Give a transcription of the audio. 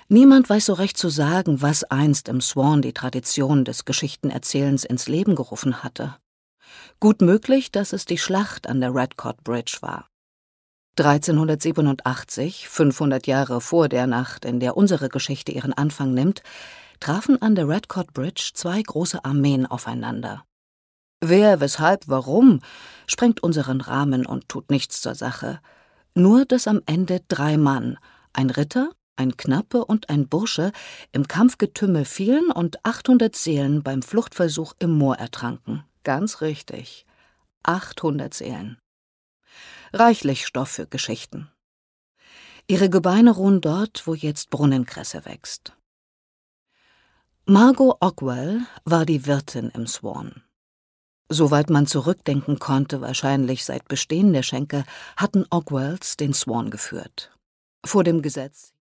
Niemand weiß so recht zu sagen, was einst im Swan die Tradition des Geschichtenerzählens ins Leben gerufen hatte. Gut möglich, dass es die Schlacht an der Redcote Bridge war. 1387, 500 Jahre vor der Nacht, in der unsere Geschichte ihren Anfang nimmt, trafen an der Redcote Bridge zwei große Armeen aufeinander. Wer, weshalb, warum, sprengt unseren Rahmen und tut nichts zur Sache. Nur, dass am Ende 3 Mann, ein Ritter, ein Knappe und ein Bursche, im Kampfgetümmel fielen und 800 Seelen beim Fluchtversuch im Moor ertranken. Ganz richtig. 800 Seelen. Reichlich Stoff für Geschichten. Ihre Gebeine ruhen dort, wo jetzt Brunnenkresse wächst. Margot Ogwell war die Wirtin im Swan. Soweit man zurückdenken konnte, wahrscheinlich seit Bestehen der Schenke, hatten Ogwells den Swan geführt. Vor dem Gesetz